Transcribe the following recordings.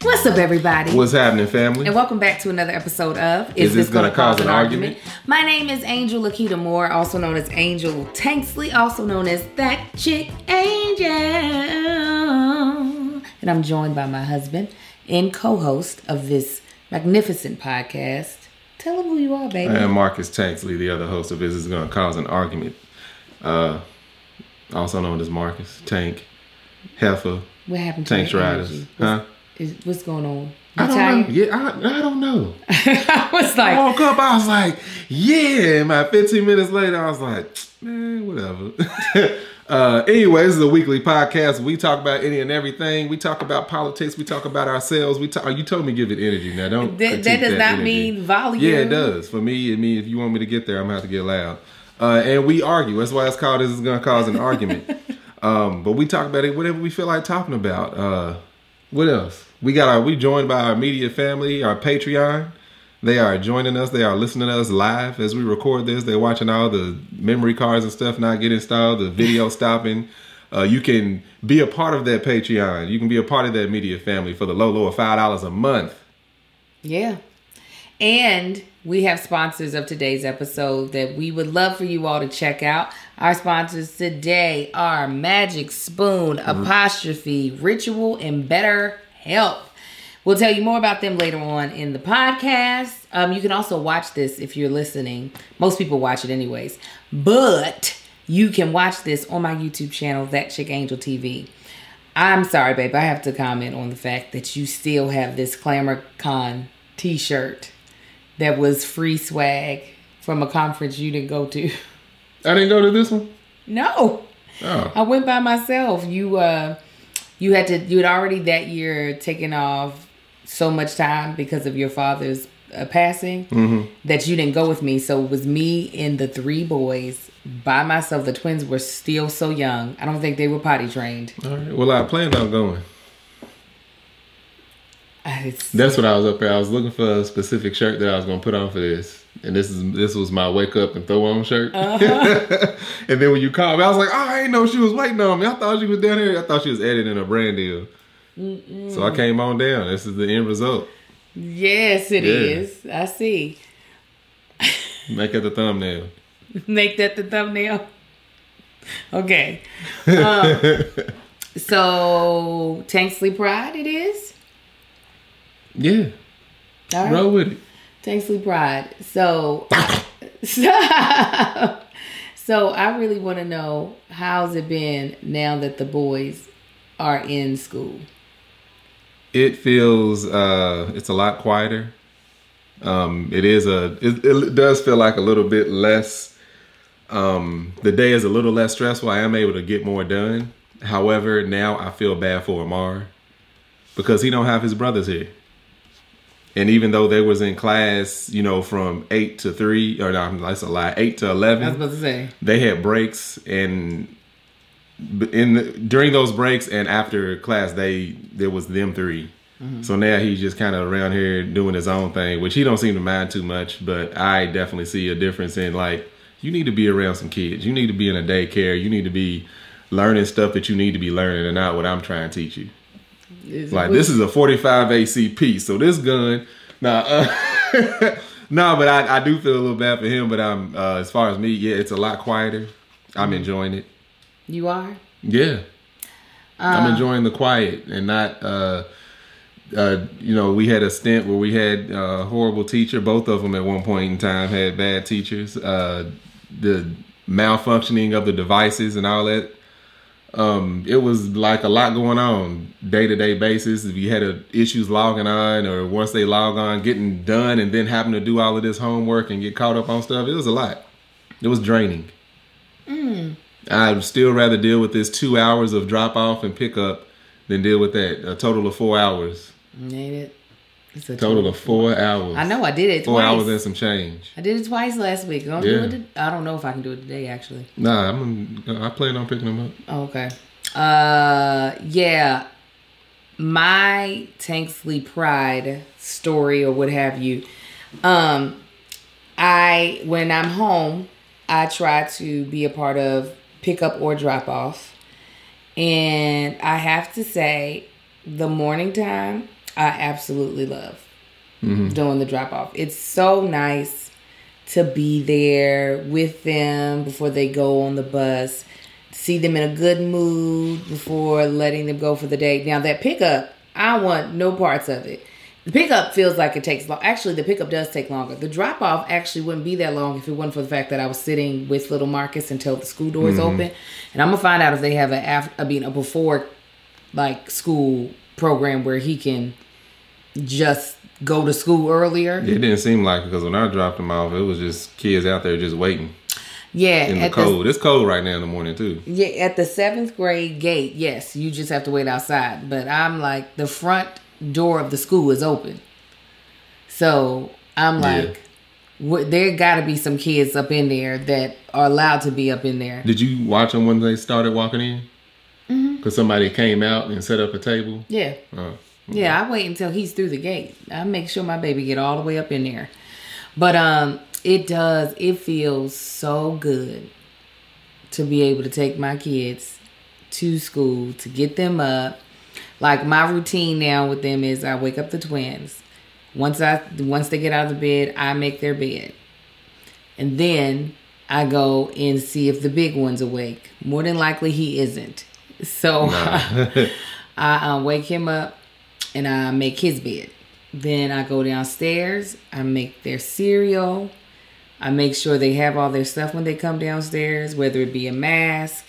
What's up, everybody? What's happening, family? And welcome back to another episode of Is This Gonna Cause an Argument? My name is Angel Lakita Moore, also known as Angel Tanksley, also known as That Chick Angel. And I'm joined by my husband and co-host of this magnificent podcast. Tell them who you are, baby. I am Marcus Tanksley, the other host of Is This Gonna Cause an Argument? Also known as Marcus, Tank, Heifer, What happened to Tank your Riders. energy? Huh? What's going on? I don't know. Yeah, I don't know. I was like, I woke up, I was like, yeah. And about 15 minutes later, I was like, man, whatever. Anyway, this is a weekly podcast. We talk about any and everything. We talk about politics. We talk about ourselves. You told me give it energy. Now, don't that does not energy. mean volume. Yeah, it does. For me, if you want me to get there, I'm going to have to get loud. And we argue. That's why it's called This Is Going to Cause an Argument. But we talk about it, whatever we feel like talking about. What else? We joined by our media family, our Patreon. They are joining us. They are listening to us live as we record this. They're watching all the memory cards and stuff not get installed, the video stopping. You can be a part of that Patreon. You can be a part of that media family for the low of $5 a month. Yeah. And we have sponsors of today's episode that we would love for you all to check out. Our sponsors today are Magic Spoon, Apostrophe, Ritual, and Better Health. We'll tell you more about them later on in the podcast. You can also watch this if you're listening. Most people watch it anyways. But you can watch this on my YouTube channel, That Chick Angel TV. I'm sorry, babe. I have to comment on the fact that you still have this ClamorCon t-shirt that was free swag from a conference you didn't go to. I didn't go to this one? No. Oh. I went by myself. You had already that year taken off so much time because of your father's passing that you didn't go with me. So it was me and the three boys by myself. The twins were still so young. I don't think they were potty trained. All right. Well, I planned on going. That's what I was up here. I was looking for a specific shirt that I was going to put on for this. And this was my wake up and throw on shirt. Uh-huh. And then when you called me, I was like, oh, I didn't know she was waiting on me. I thought she was down here. I thought she was editing a brand deal. Mm-mm. So I came on down. This is the end result. Yes, it is. I see. Make it the thumbnail. Make that the thumbnail. Okay. So, Tanksley Pride it is? Yeah. All right. Roll with it. Tanksley Pride. So I really want to know, how's it been now that the boys are in school? It feels it's a lot quieter. It does feel like a little bit less. The day is a little less stressful. I am able to get more done. However, now I feel bad for Amar because he don't have his brothers here. And even though they was in class, from 8 to 3, or no, that's a lie, 8 to 11. I was about to say. They had breaks, and during those breaks and after class, there was them three. Mm-hmm. So now he's just kind of around here doing his own thing, which he don't seem to mind too much. But I definitely see a difference in, you need to be around some kids. You need to be in a daycare. You need to be learning stuff that you need to be learning and not what I'm trying to teach you. This is a 45 ACP, so this gun, but I do feel a little bad for him. But I'm as far as me, yeah, it's a lot quieter. I'm enjoying it. You are? Yeah, I'm enjoying the quiet and not. We had a stint where we had a horrible teacher. Both of them at one point in time had bad teachers. The malfunctioning of the devices and all that. It was like a lot going on day-to-day basis. If you had issues logging on, or once they log on, getting done, and then having to do all of this homework and get caught up on stuff, it was a lot. It was draining. I'd still rather deal with this 2 hours of drop off and pick up than deal with that. A total of 4 hours. Ain't it? It's a total of 4 hours. I know, I did it 4 twice. 4 hours and some change. I did it twice last week. I don't know if I can do it today, actually. Nah, I plan on picking them up. Okay. Yeah. My Tanksley Pride story, or what have you. When I'm home, I try to be a part of pick up or drop off. And I have to say, the morning time, I absolutely love doing the drop off. It's so nice to be there with them before they go on the bus. See them in a good mood before letting them go for the day. Now that pickup, I want no parts of it. The pickup feels like it takes long. Actually, the pickup does take longer. The drop off actually wouldn't be that long if it wasn't for the fact that I was sitting with little Marcus until the school doors open. And I'm gonna find out if they have a before like school program where he can just go to school earlier. It didn't seem like it because when I dropped him off, it was just kids out there just waiting. Yeah, in the cold. It's cold right now in the morning too. Yeah, at the 7th grade gate, yes, you just have to wait outside. But I'm like, the front door of the school is open, so I'm like, there got to be some kids up in there that are allowed to be up in there. Did you watch them when they started walking in? Because somebody came out and set up a table. Yeah. Yeah, I wait until he's through the gate. I make sure my baby get all the way up in there. But it feels so good to be able to take my kids to school, to get them up. Like, my routine now with them is I wake up the twins. Once they get out of the bed, I make their bed. And then I go and see if the big one's awake. More than likely he isn't. So I wake him up and I make his bed. Then I go downstairs. I make their cereal. I make sure they have all their stuff when they come downstairs, whether it be a mask,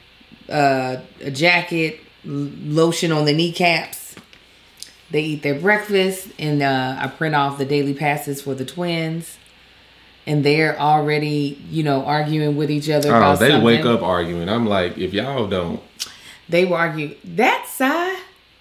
a jacket, lotion on the kneecaps. They eat their breakfast, and I print off the daily passes for the twins. And they're already, arguing with each other about something. Wake up arguing. I'm like, if y'all don't. They will argue. That Sai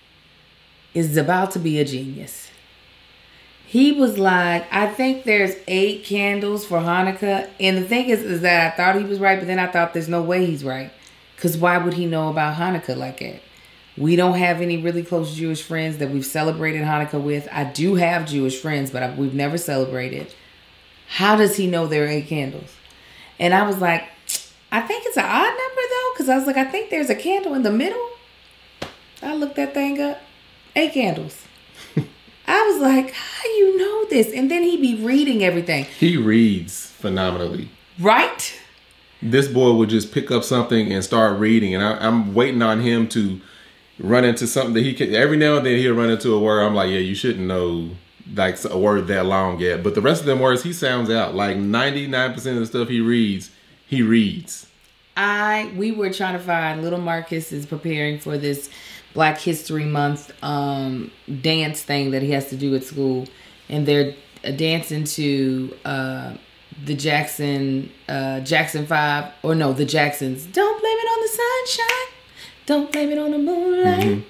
is about to be a genius. He was like, I think there's 8 candles for Hanukkah. And the thing is that I thought he was right, but then I thought there's no way he's right. Because why would he know about Hanukkah like that? We don't have any really close Jewish friends that we've celebrated Hanukkah with. I do have Jewish friends, but we've never celebrated. How does he know there are 8 candles? And I was like, I think it's an odd number though, because I was like, I think there's a candle in the middle. I looked that thing up. 8 candles. I was like, how do you know this? And then he'd be reading everything. He reads phenomenally. Right? This boy would just pick up something and start reading. And I'm waiting on him to run into something that he can. Every now and then he'll run into a word. I'm like, yeah, you shouldn't know like a word that long yet. But the rest of them words he sounds out. Like 99% of the stuff he reads, he reads. We were trying to find, little Marcus is preparing for this Black History Month dance thing that he has to do at school. And they're dancing to the Jackson 5, or no, the Jacksons. Don't blame it on the sunshine. Don't blame it on the moonlight.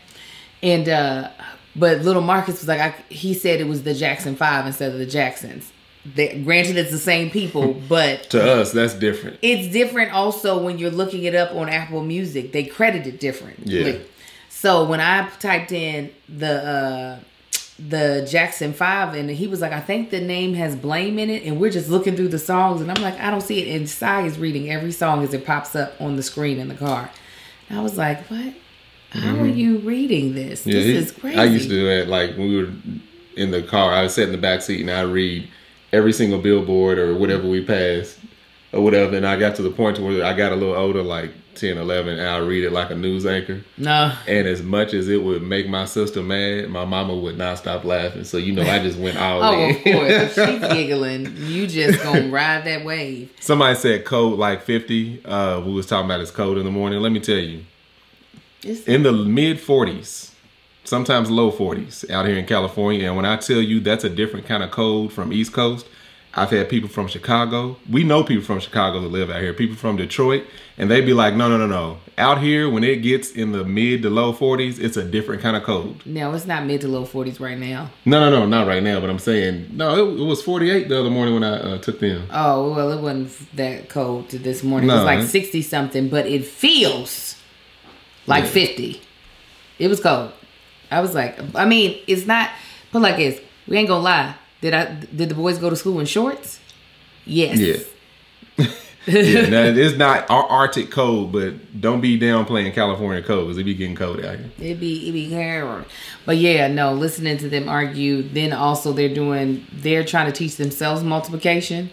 But little Marcus was like, he said it was the Jackson 5 instead of the Jacksons. Granted, it's the same people, but to us, that's different. It's different also when you're looking it up on Apple Music. They credit it different. Yeah. So when I typed in the Jackson 5, and he was like, I think the name has blame in it, and we're just looking through the songs, and I'm like, I don't see it. And Sai is reading every song as it pops up on the screen in the car. And I was like, what? How are you reading this? Yeah, this is crazy. I used to do that, like when we were in the car. I would sit in the back seat and I read every single billboard or whatever we passed or whatever. And I got to the point where I got a little older, like 10, 11, and I read it like a news anchor. No. And as much as it would make my sister mad, my mama would not stop laughing. So, I just went all in. Of course. If she's giggling, you just gonna ride that wave. Somebody said code like 50. We was talking about his code in the morning. Let me tell you. In the mid 40s, sometimes low 40s out here in California. And when I tell you that's a different kind of code from East Coast, I've had people from Chicago. We know people from Chicago that live out here. People from Detroit. And they be like, no. Out here, when it gets in the mid to low 40s, it's a different kind of code. No, it's not mid to low 40s right now. No, not right now. But I'm saying, no, it was 48 the other morning when I took them. Oh, well, it wasn't that cold to this morning. It was like 60-something, but it feels like 50. It was cold. I was like, it's not, but like this, we ain't gonna lie. Did the boys go to school in shorts? Yes. Yeah. Yeah, now, it's not our Arctic cold, but don't be downplaying California cold because it be getting cold out here. It be terrible. But yeah, no, listening to them argue. Then also they're trying to teach themselves multiplication.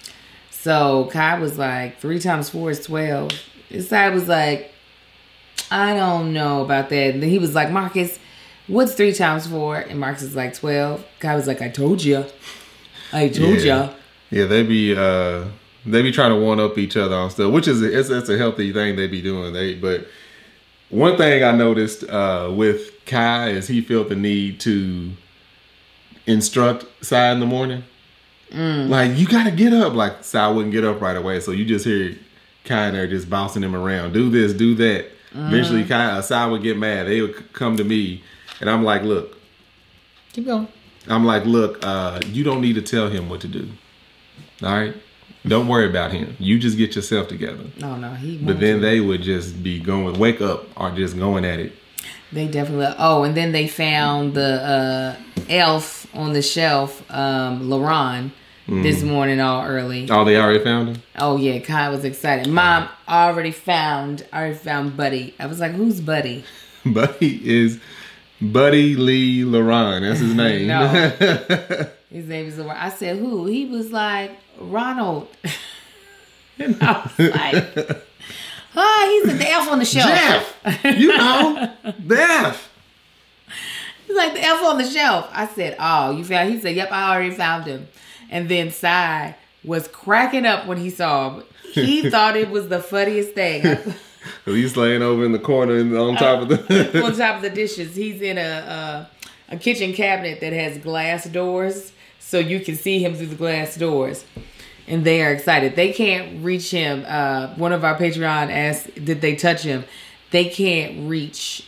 So Kai was like, 3 times 4 is 12. His side was like, I don't know about that. And then he was like, Marcus, what's 3 times 4? And Marcus is like, 12. Kai was like, I told ya. Yeah, they be trying to one up each other on stuff, which is it's a healthy thing they be doing. But one thing I noticed with Kai is he felt the need to instruct Sai in the morning. Like, you gotta get up. Like, Sai wouldn't get up right away, so you just hear Kai in there just bouncing him around. Do this, do that. Eventually, Sai would get mad. They would come to me, and I'm like, look. Keep going. I'm like, look, you don't need to tell him what to do. All right? Don't worry about him. You just get yourself together. Oh, no. But then they would just be going, wake up, or just going at it. They definitely. Oh, and then they found the elf on the shelf, LaRon, this morning all early. Oh, they already found him? Oh, yeah. Kai was excited. Mom, already found Buddy. I was like, who's Buddy? Buddy is Buddy Lee LaRon. That's his name. No. His name is LaRon. I said, who? He was like, Ronald. And I was like, oh, he's the elf on the shelf. Jeff! You know, the elf. He's like, the elf on the shelf. I said, oh, you found? He said, yep, I already found him. And then Sai was cracking up when he saw him. He thought it was the funniest thing. He's laying over in the corner on top of the on top of the dishes. He's in a kitchen cabinet that has glass doors, so you can see him through the glass doors. And they are excited. They can't reach him. One of our Patreon asked, did they touch him? They can't reach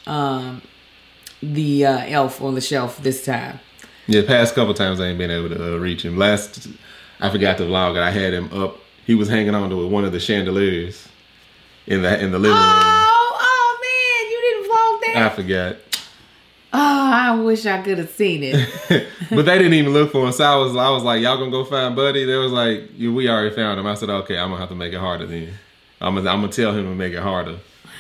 the elf on the shelf this time. Yeah, the past couple times I ain't been able to reach him. Last, I forgot to vlog it. I had him up. He was hanging on to one of the chandeliers in the living room. Oh man, you didn't vlog that? I forgot. Oh, I wish I could have seen it. But they didn't even look for him. So I was like, y'all gonna go find Buddy? They was like, yeah, we already found him. I said, okay, I'm gonna have to make it harder then. I'm gonna tell him to make it harder.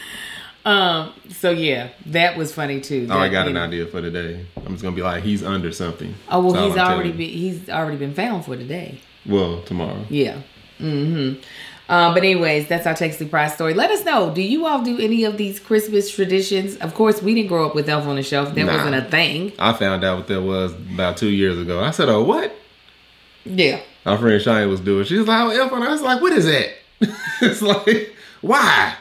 So yeah, that was funny too. I got an idea for today. I'm just gonna be like, he's under something. Oh well, so he's already been found for today. Well, tomorrow. Yeah. But anyways, that's our Texas Prize story. Let us know. Do you all do any of these Christmas traditions? Of course, we didn't grow up with Elf on the Shelf. That wasn't a thing. I found out what that was about 2 years ago. I said, oh, what? Yeah. Our friend Shania was doing. She was like, oh, Elf on the Shelf. I was like, what is that? It's like, why?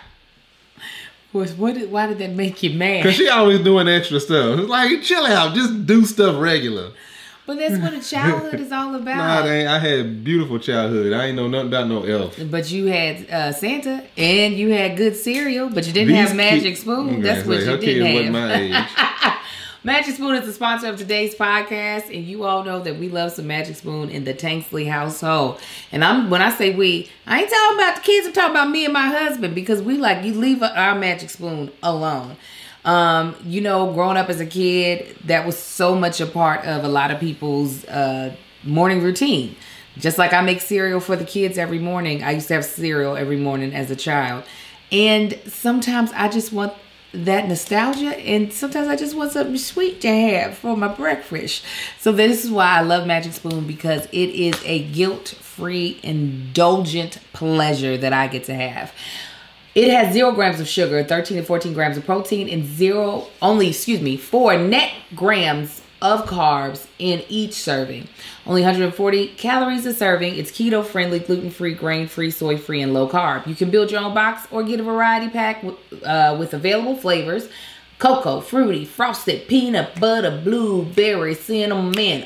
Why did that make you mad? Because she always doing extra stuff. It's like, chill out. Just do stuff regular. But that's what a childhood is all about. Nah, it ain't. I had a beautiful childhood. I ain't know nothing about no elf. But you had Santa and you had good cereal, but you didn't have Magic Spoon. That's what you didn't have. My age. Magic Spoon is the sponsor of today's podcast, and you all know that we love some Magic Spoon in the Tanksley household. And when I say we, I ain't talking about the kids. I'm talking about me and my husband, because we like, you leave our Magic Spoon alone. Growing up as a kid, that was so much a part of a lot of people's morning routine. Just like I make cereal for the kids every morning, I used to have cereal every morning as a child. And sometimes I just want that nostalgia, and sometimes I just want something sweet to have for my breakfast. So this is why I love Magic Spoon, because it is a guilt-free, indulgent pleasure that I get to have. It has 0 grams of sugar, 13 to 14 grams of protein, and 4 net grams of carbs in each serving. Only 140 calories a serving. It's keto-friendly, gluten-free, grain-free, soy-free, and low-carb. You can build your own box or get a variety pack with available flavors: cocoa, fruity, frosted, peanut butter, blueberry, cinnamon.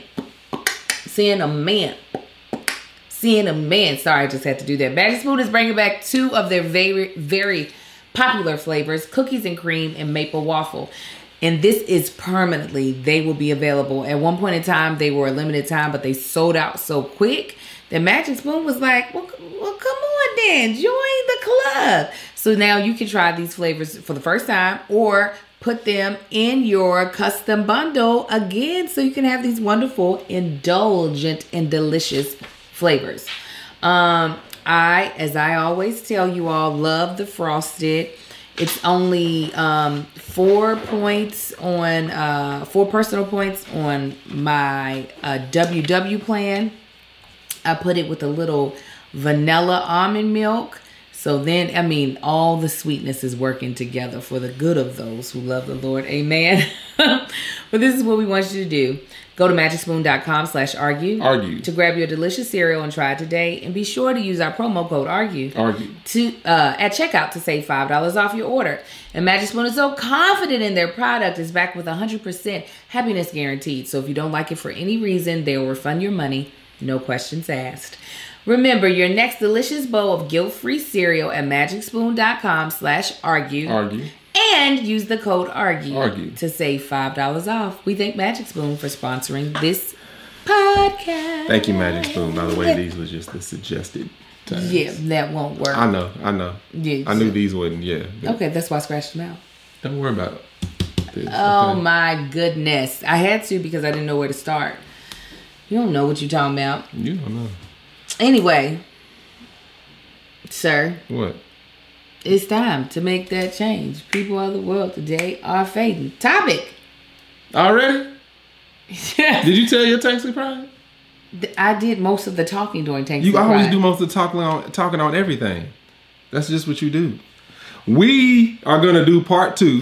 Sorry, I just had to do that. Magic Spoon is bringing back 2 of their very, very popular flavors: cookies and cream and maple waffle. And this is permanently. They will be available. At one point in time, they were a limited time, but they sold out so quick that Magic Spoon was like, well, come on then, join the club. So now you can try these flavors for the first time, or put them in your custom bundle again, so you can have these wonderful, indulgent, and delicious flavors. as I always tell you all, love the frosted. It's only 4 points on 4 personal points on my WW plan. I put it with a little vanilla almond milk. So then, I mean, all the sweetness is working together for the good of those who love the Lord. Amen. But this is what we want you to do. Go to magicspoon.com/argue to grab your delicious cereal and try it today. And be sure to use our promo code ARGUE at checkout to save $5 off your order. And Magic Spoon is so confident in their product, is backed with 100% happiness guaranteed. So if you don't like it for any reason, they will refund your money. No questions asked. Remember, your next delicious bowl of guilt-free cereal at magicspoon.com/argue. And use the code ARGUE to save $5 off. We thank Magic Spoon for sponsoring this podcast. Thank you, Magic Spoon. By the way, these were just the suggested times. Yeah, that won't work. I know. Yeah, I knew these wouldn't, Okay, that's why I scratched them out. Don't worry about this. Oh, my goodness. I had to because I didn't know where to start. You don't know what you're talking about. You don't know. Anyway, sir. What? It's time to make that change. People of the world today are fading. Topic. Already? Did you tell your Tanksley Pride? I did most of the talking during Tanksley You Pride. always do most of the talking on everything. That's just what you do. We are going to do part 2.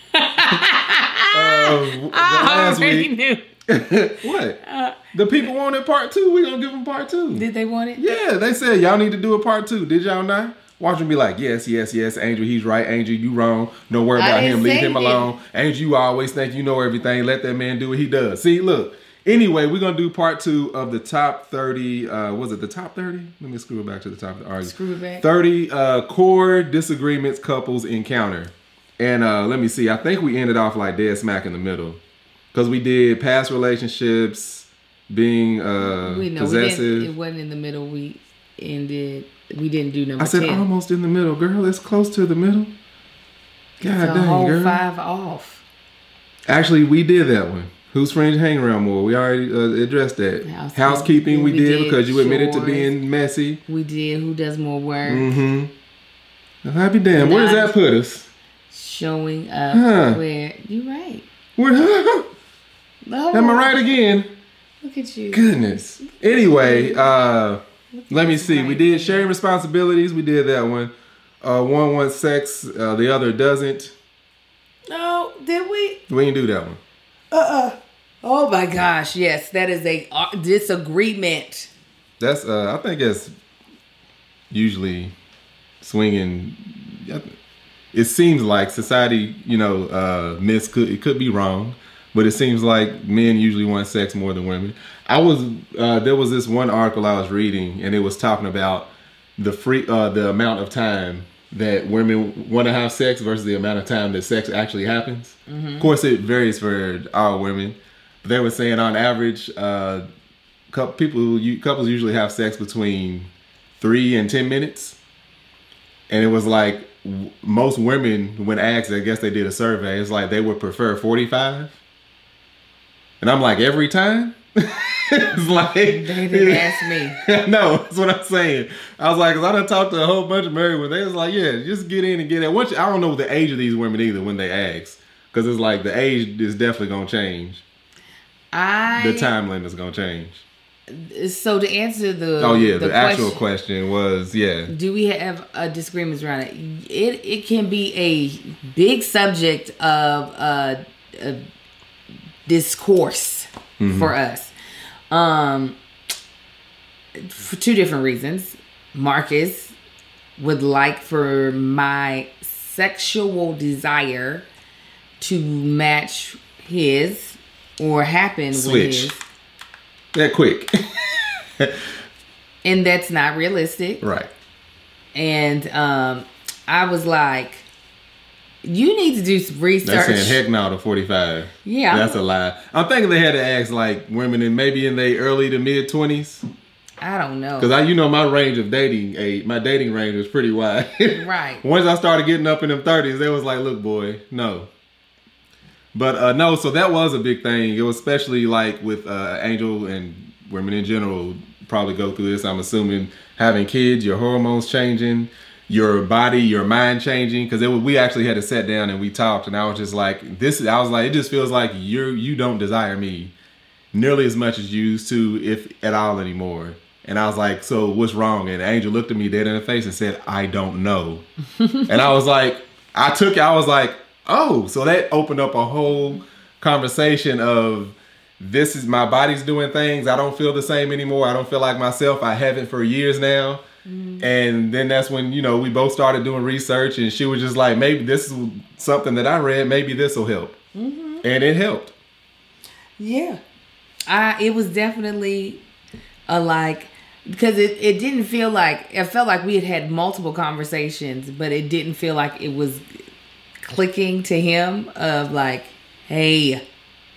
I already knew. What? The people wanted part 2. We're going to give them part 2. Did they want it? Yeah, they said y'all need to do a part 2. Did y'all not? Watch them be like, yes, Angel, he's right. Angel, you wrong. Don't worry about him. Leave him alone. Angel, you always think you know everything. Let that man do what he does. See, look. Anyway, we're going to do part 2 of the top 30. Was it the top 30? Let me screw it back to the top. Screw it back. 30 core disagreements couples encounter. And let me see. I think we ended off like dead smack in the middle. Because we did past relationships, being possessive. It wasn't in the middle. We didn't do number 10. I said 10. Almost in the middle. Girl, it's close to the middle. God it's dang, whole girl. 5 off. Actually, we did that one. Whose friends hang around more? We already addressed that. Housekeeping we did because you admitted to being messy. We did. Who does more work? Mm-hmm. I'll be damned. Where does that put us? Showing up where... You're right. Am I right again? Look at you. Goodness. Anyway, let me see. We did sharing responsibilities. We did that one. One wants sex, the other doesn't. No, did we? We didn't do that one. Oh my gosh, yes, that is a disagreement. That's I think that's usually swinging. It seems like society, it could be wrong, but it seems like men usually want sex more than women. There was this one article I was reading, and it was talking about the amount of time that women want to have sex versus the amount of time that sex actually happens. Mm-hmm. Of course, it varies for all women. But they were saying on average, couples usually have sex between 3 and 10 minutes. And it was like most women, when asked, I guess they did a survey, it's like they would prefer 45. And I'm like, every time? It's like they didn't ask me. No, that's what I'm saying. I was like, 'cause I done talked to a whole bunch of married women. They was like, yeah, just get in and get out. I don't know the age of these women either when they ask, because it's like the age is definitely gonna change. The time limit's gonna change. So to answer the actual question was do we have disagreements around it? It can be a big subject of discourse for us. For 2 different reasons. Marcus would like for my sexual desire to match his or happen with his. That quick. And that's not realistic. Right. And I was like, you need to do some research. They're saying heck no to 45. Yeah. That's a lie. I'm thinking they had to ask like women in maybe in their early to mid 20s. I don't know. Because my range of my dating range was pretty wide. Right. Once I started getting up in them 30s, they was like, look, boy, no. But no, so that was a big thing. It was especially like with Angel and women in general probably go through this. I'm assuming having kids, your hormones changing, your body, your mind changing. Because we actually had to sit down and we talked, and I was just like, it just feels like you don't desire me nearly as much as you used to, if at all anymore. And I was like, so what's wrong? And Angel looked at me dead in the face and said, I don't know. And I was like, I was like, oh, so that opened up a whole conversation of, this is, my body's doing things. I don't feel the same anymore. I don't feel like myself. I haven't for years now. And then that's when, we both started doing research, and she was just like, maybe this is something that I read. Maybe this will help. And it helped. Yeah. It was definitely because it didn't feel like, it felt like we had multiple conversations, but it didn't feel like it was clicking to him of like, hey,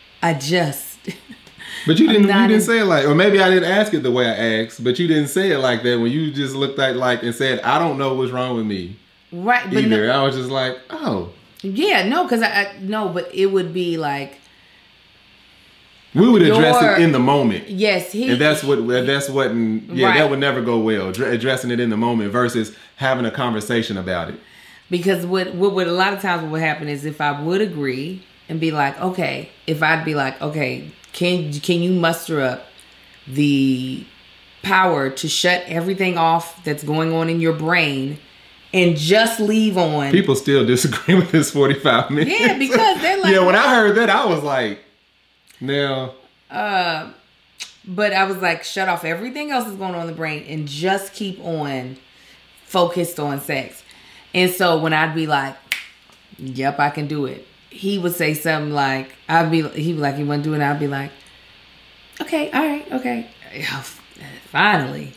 But you didn't say it like, or maybe I didn't ask it the way I asked, but you didn't say it like that when you just looked at like and said, I don't know what's wrong with me. Right. But either. I was just like, oh. Yeah, no, because but it would be like, we would address it in the moment. Yes. And that would never go well. Addressing it in the moment versus having a conversation about it. Because what a lot of times what would happen is, if I would agree and be like, okay, if I'd be like, okay, can you muster up the power to shut everything off that's going on in your brain and just leave on? People still disagree with this 45 minutes. Yeah, because they're like, yeah, when I heard that, I was like, now. But I was like, shut off everything else that's going on in the brain and just keep on focused on sex. And so when I'd be like, yep, I can do it, he would say something like, he'd be like, you want to do it? And I'd be like, okay, all right, okay. Finally.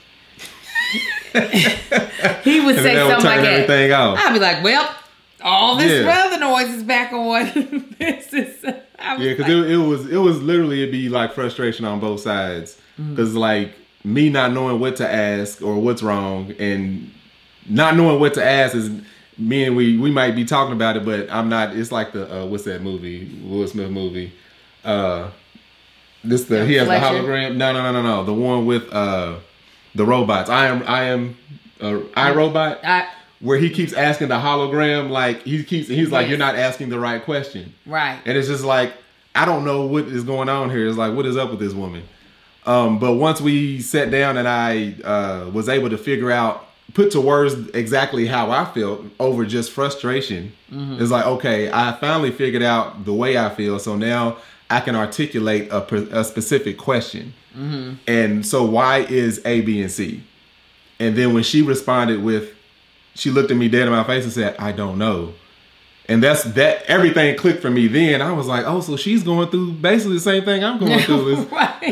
He would say something like that. I'd be like, well, all this other noise is back on. Because it was literally, it'd be like frustration on both sides. Because like me not knowing what to ask or what's wrong, and not knowing what to ask is me, and we might be talking about it, but I'm not. It's like the what's that movie? Will Smith movie. He has the hologram. No. The one with the robots. I am iRobot. Where he keeps asking the hologram, like he's like, you're not asking the right question. Right. And it's just like, I don't know what is going on here. It's like, what is up with this woman? But once we sat down and I was able to put to words exactly how I felt over just frustration. It's like, okay, I finally figured out the way I feel. So now I can articulate a specific question. And so why is A, B, and C? And then when she responded with, she looked at me dead in my face and said, I don't know. And everything clicked for me then. I was like, oh, so she's going through basically the same thing I'm going through. Right.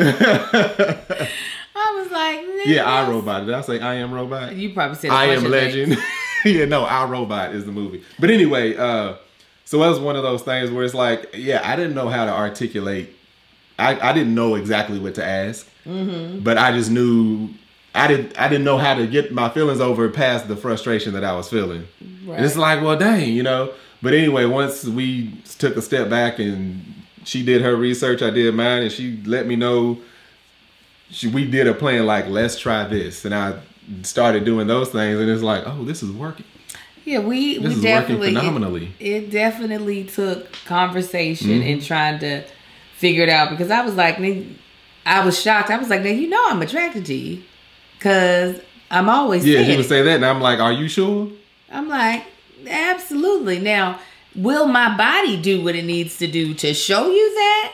I was like, yeah, iRobot. Did I say I Am Robot? You probably said I Am Legend. Yeah, no, iRobot is the movie. But anyway, so that was one of those things where it's like, yeah, I didn't know how to articulate. I didn't know exactly what to ask. But I just knew I didn't know how to get my feelings over past the frustration that I was feeling. Right. And it's like, well, dang, But anyway, once we took a step back and she did her research, I did mine, and she let me know. We did a plan like, let's try this, and I started doing those things, and it's like, oh, this is working. Yeah, we definitely, working phenomenally. It definitely took conversation and trying to figure it out, because I was like, I was shocked. I was like, now I'm attracted to you. Because I'm always saying he would say that, and I'm like, are you sure? I'm like, absolutely. Now, will my body do what it needs to do to show you that?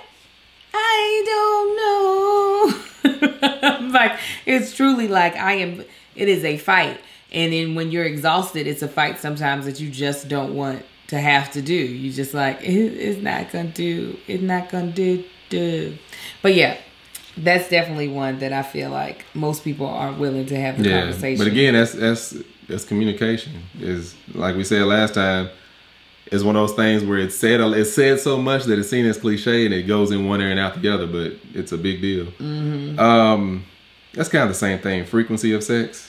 I don't know. Like, it's truly like it is a fight. And then when you're exhausted, it's a fight sometimes that you just don't want to have to do. You just like, it's not going to do. But yeah. That's definitely one that I feel like most people aren't willing to have the conversation. But again, that's communication. Is like we said last time, is one of those things where it's said so much that it's seen as cliche and it goes in one ear and out the other, but it's a big deal. That's kind of the same thing. Frequency of sex.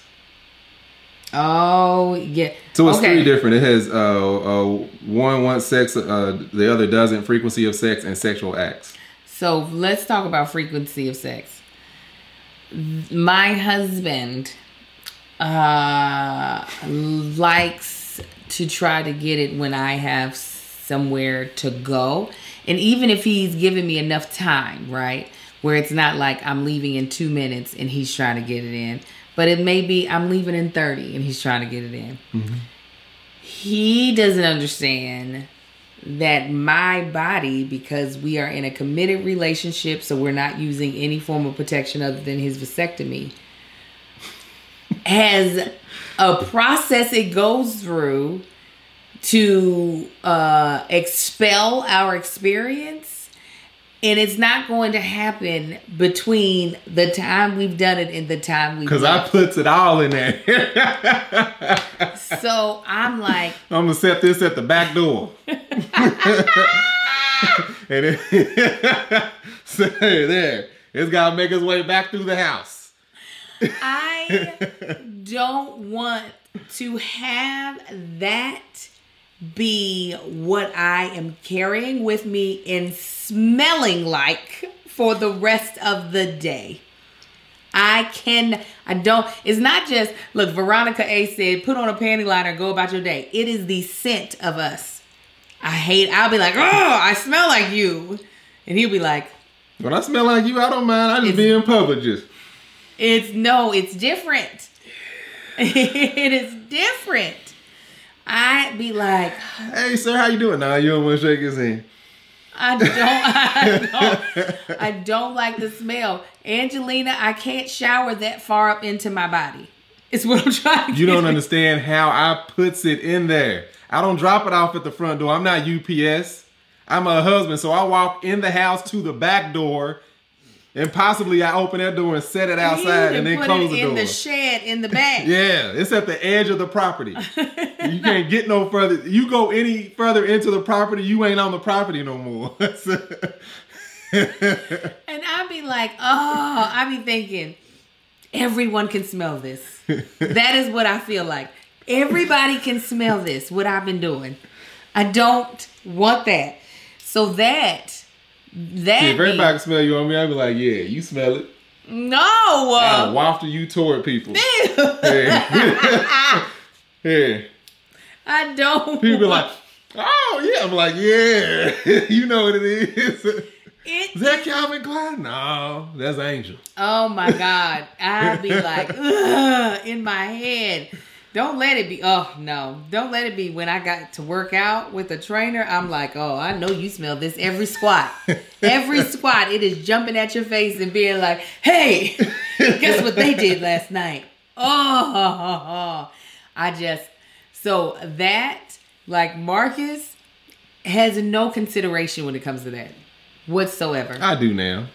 Oh yeah. So it's three different. It has one wants sex, the other doesn't. Frequency of sex and sexual acts. So let's talk about frequency of sex. My husband likes to try to get it when I have somewhere to go. And even if he's giving me enough time, right? Where it's not like I'm leaving in 2 minutes and he's trying to get it in. But it may be I'm leaving in 30 and he's trying to get it in. Mm-hmm. He doesn't understand that my body, because we are in a committed relationship, so we're not using any form of protection other than his vasectomy, has a process it goes through to expel our experience. And it's not going to happen between the time we've done it and the time we've done it. Because I puts it all in there. So I'm like... I'm going to set this at the back door. And it, so there. It's got to make its way back through the house. I don't want to have that be what I am carrying with me and smelling like for the rest of the day. It's not just, look, Veronica A said, put on a panty liner and go about your day. It is the scent of us. I'll be like, oh, I smell like you. And he'll be like, when I smell like you, I don't mind. I just be in public just. It's different. It is different. I'd be like, hey, sir, how you doing? Nah, you don't want to shake his hand. I don't like the smell. Angelina, I can't shower that far up into my body. It's what I'm trying to You don't understand how I puts it in there. I don't drop it off at the front door. I'm not UPS. I'm a husband, so I walk in the house to the back door, and possibly I open that door and set it outside and then close the door. In the shed in the back. Yeah, it's at the edge of the property. You can't get no further. You go any further into the property, you ain't on the property no more. And I'd be like, I'd be thinking, everyone can smell this. That is what I feel like. Everybody can smell this, what I've been doing. I don't want that. So that see, if everybody can smell you on me, I'd be like, yeah, you smell it. No. I'll wafted you toward people. Yeah. Yeah. I don't. People be like, oh, yeah. I'm like, yeah. You know what it is. Is that Calvin Klein? No, that's Angel. Oh, my God. I'd be like, ugh, in my head. Don't let it be. Oh, no. Don't let it be. When I got to work out with a trainer, I'm like, oh, I know you smell this every squat. Every squat, it is jumping at your face and being like, hey, guess what they did last night? So that, like, Marcus has no consideration when it comes to that whatsoever. I do now.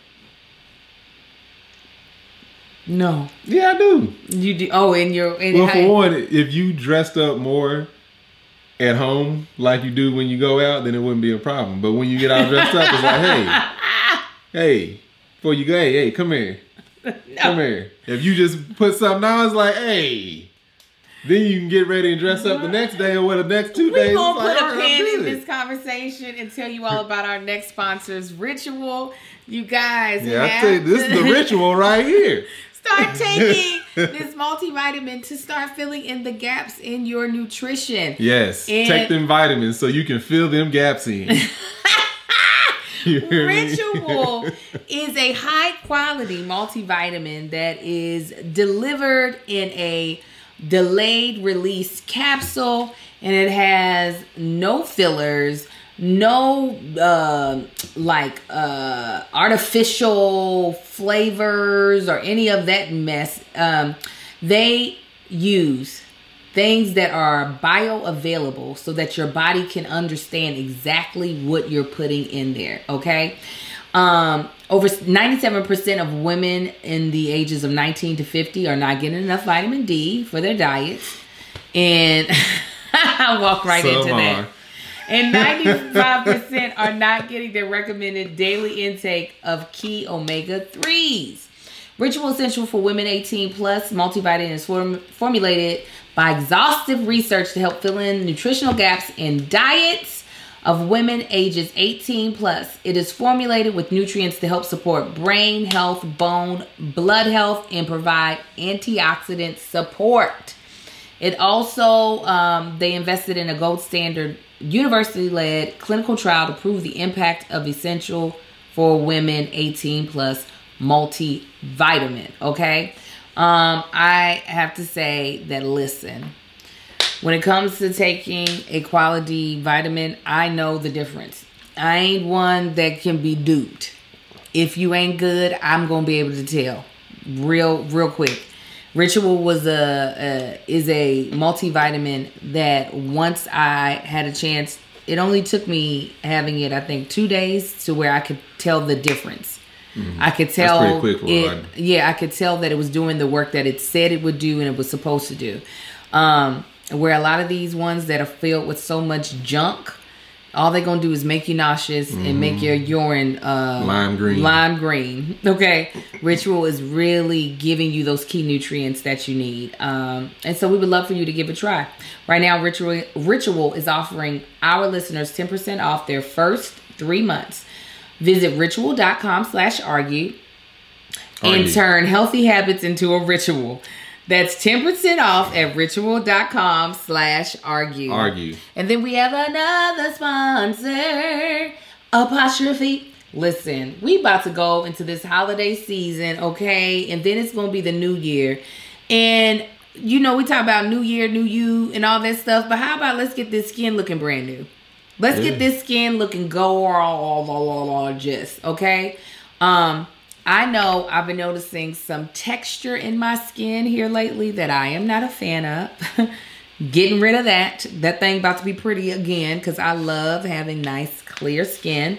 No. Yeah, I do. You do? Oh, for one, if you dressed up more at home like you do when you go out, then it wouldn't be a problem. But when you get all dressed up, it's like, hey, before you go, hey, come here. No. Come here. If you just put something on, it's like, hey. Then you can get ready and dress up the next day or the next 2 days. We're going to put a pin in this conversation and tell you all about our next sponsors, Ritual. You guys I tell you, this is the Ritual right here. Start taking this multivitamin to start filling in the gaps in your nutrition. Yes. Take them vitamins so you can fill them gaps in. Ritual is a high quality multivitamin that is delivered in a delayed release capsule, and it has no fillers, no artificial flavors or any of that mess. They use things that are bioavailable so that your body can understand exactly what you're putting in there. Okay. Over 97% of women in the ages of 19 to 50 are not getting enough vitamin D for their diets. And I walk right into that. And 95% are not getting their recommended daily intake of key omega-3s. Ritual Essential for Women 18 Plus multivitamin is formulated by exhaustive research to help fill in nutritional gaps in diets, of women ages 18 plus. It is formulated with nutrients to help support brain health, bone, blood health, and provide antioxidant support. It also, they invested in a gold standard, university-led clinical trial to prove the impact of essential for women 18 plus multivitamin. Okay. I have to say that, listen, when it comes to taking a quality vitamin, I know the difference. I ain't one that can be duped. If you ain't good, I'm going to be able to tell real quick. Ritual is a multivitamin that once I had a chance, it only took me having it, I think, 2 days to where I could tell the difference. Mm-hmm. I could tell That's pretty quick for a vitamin. Yeah, I could tell that it was doing the work that it said it would do and it was supposed to do. Where a lot of these ones that are filled with so much junk, all they're going to do is make you nauseous and make your urine lime green. Okay. Ritual is really giving you those key nutrients that you need. And so we would love for you to give it a try. Right now, Ritual is offering our listeners 10% off their first 3 months. Visit ritual.com/argue and turn healthy habits into a ritual. That's 10% off at ritual.com/argue. And then we have another sponsor, Apostrophe. Listen, we about to go into this holiday season, okay? And then it's going to be the new year. And, you know, we talk about new year, new you, and all that stuff. But how about let's get this skin looking brand new? Let's get this skin looking gorgeous, okay? I know I've been noticing some texture in my skin here lately that I am not a fan of. Getting rid of that. That thing about to be pretty again because I love having nice, clear skin.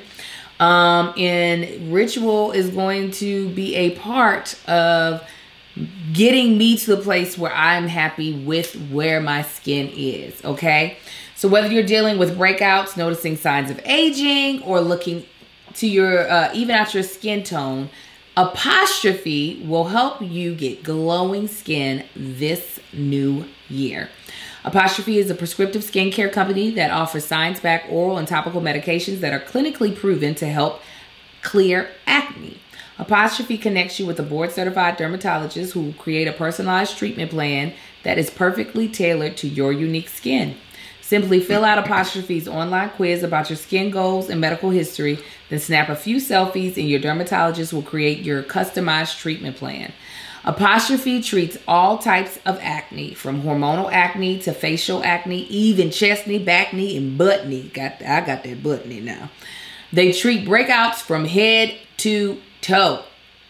And Ritual is going to be a part of getting me to the place where I'm happy with where my skin is, okay? So whether you're dealing with breakouts, noticing signs of aging, or looking to your even out your skin tone, Apostrophe will help you get glowing skin this new year. Apostrophe is a prescriptive skincare company that offers science-backed oral and topical medications that are clinically proven to help clear acne. Apostrophe connects you with a board-certified dermatologist who will create a personalized treatment plan that is perfectly tailored to your unique skin. Simply fill out Apostrophe's online quiz about your skin goals and medical history, then snap a few selfies and your dermatologist will create your customized treatment plan. Apostrophe treats all types of acne, from hormonal acne to facial acne, even chest knee, back knee, and butt knee. I got that butt knee now. They treat breakouts from head to toe.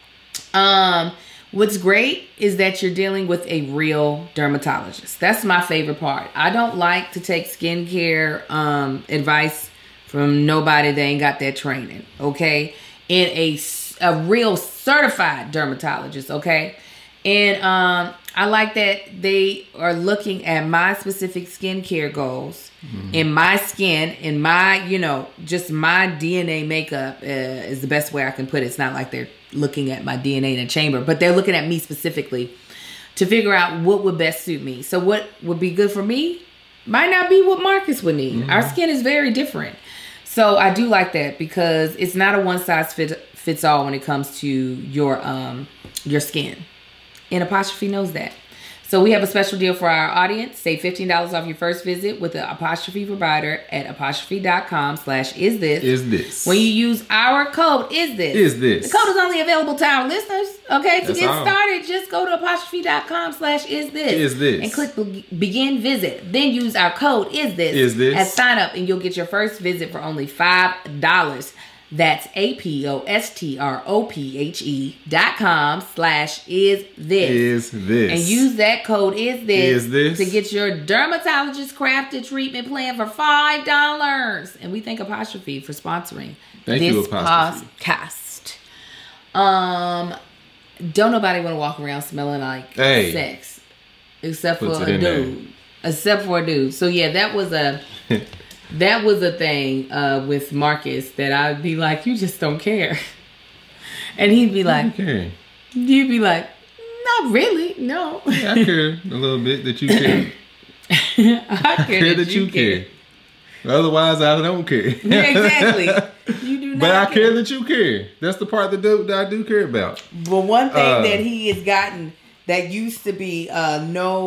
What's great is that you're dealing with a real dermatologist. That's my favorite part. I don't like to take skincare advice from nobody that ain't got that training, okay? And a real certified dermatologist, okay? And I like that they are looking at my specific skincare goals in my skin, and my, you know, just my DNA makeup is the best way I can put it. It's not like they're looking at my DNA in a chamber, but they're looking at me specifically to figure out what would best suit me. So what would be good for me might not be what Marcus would need. Our skin is very different. So I do like that because it's not a one size fits all when it comes to your skin. And Apostrophe knows that. So we have a special deal for our audience. Save $15 off your first visit with the Apostrophe provider at apostrophe.com/isthis. Is this. When you use our code, is this. The code is only available to our listeners. Okay, to get started, just go to apostrophe.com/isthis. Is this. And click begin visit. Then use our code, is this. As sign up, and you'll get your first visit for only $5. That's apostrophe.com/isthis. And use that code is this to get your dermatologist crafted treatment plan for $5. And we thank Apostrophe for sponsoring this podcast. Don't nobody want to walk around smelling like sex, except for a dude. So yeah, that was a. That was a thing with Marcus that I'd be like, you just don't care. And he'd be like, okay. You'd be like, not really, no. Yeah, I care a little bit that you care. I care that you care. Otherwise, I don't care. Yeah, exactly. You do not. But I care that you care. That's the part that I do care about. Well, one thing that he has gotten that used to be like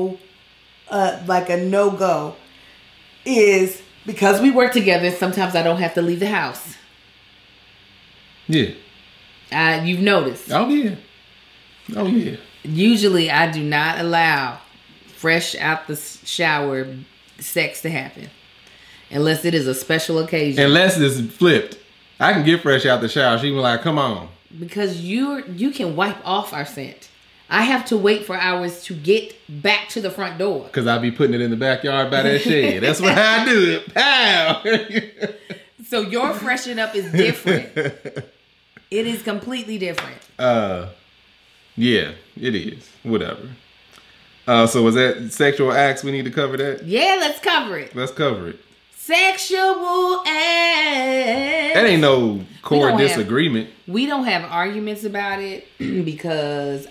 a no-go is because we work together. Sometimes I don't have to leave the house. Yeah. You've noticed. Oh yeah. Oh yeah. Usually, I do not allow fresh out the shower sex to happen. Unless it is a special occasion. Unless it's flipped. I can get fresh out the shower. She be like, come on. Because you can wipe off our scent. I have to wait for hours to get back to the front door. Because I be putting it in the backyard by that shed. That's what I do. Pow! So your freshen up is different. It is completely different. Yeah, it is. Whatever. So was that sexual acts? We need to cover that? Yeah, let's cover it. Let's cover it. Sexual acts. That ain't no core disagreement. We don't have arguments about it because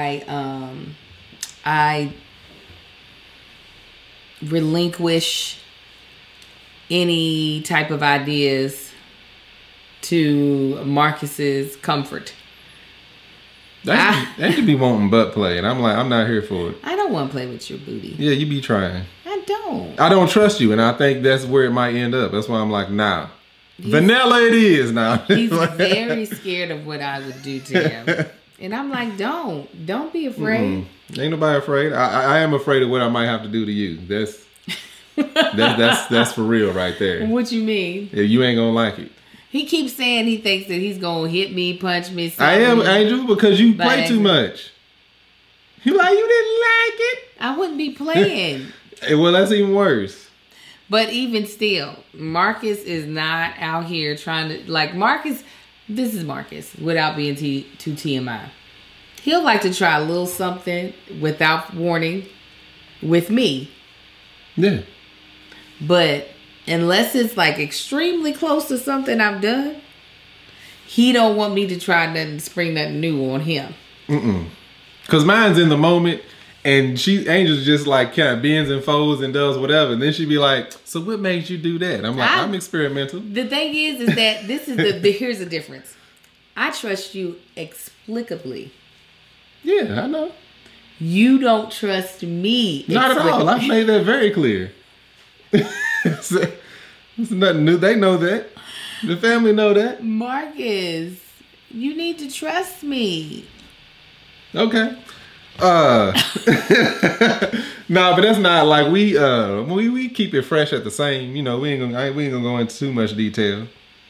I relinquish any type of ideas to Marcus's comfort. That could be wanting butt play, and I'm like, I'm not here for it. I don't want to play with your booty. Yeah, you be trying. I don't trust you, and I think that's where it might end up. That's why I'm like, nah. Vanilla it is now. He's very scared of what I would do to him. And I'm like, don't be afraid. Ain't nobody afraid. I am afraid of what I might have to do to you. That's for real right there. What you mean? Yeah, you ain't gonna like it. He keeps saying he thinks that he's gonna hit me, punch me. I am, Angel, because you play too much. You like, you didn't like it? I wouldn't be playing. Well, that's even worse. But even still, Marcus is not out here trying to, like, Marcus, this is Marcus, without being too TMI. He'll like to try a little something without warning with me. Yeah. But unless it's like extremely close to something I've done, he don't want me to try nothing, spring nothing new on him. Because mine's in the moment. And Angel's just like kind of bends and folds and does whatever. And then she'd be like, so what made you do that? I'm like, I'm experimental. The thing is that this is here's the difference. I trust you explicably. Yeah, I know. You don't trust me. Not at all. I've made that very clear. It's nothing new. They know that. The family know that. Marcus, you need to trust me. Okay. No, but that's not like we keep it fresh at the same. You know, we ain't gonna go into too much detail.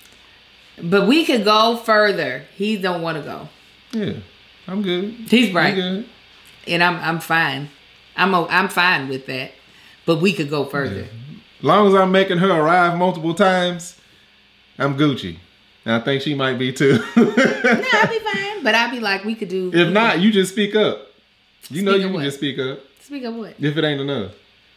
But we could go further. He don't want to go. Yeah, I'm good. He's right, good. And I'm fine. I'm fine with that. But we could go further. Yeah. As long as I'm making her arrive multiple times, I'm Gucci. And I think she might be too. No, I'll be fine. But I'll be like, we could do. If not, you just speak up. You know you can just speak up. Speak up what? If it ain't enough.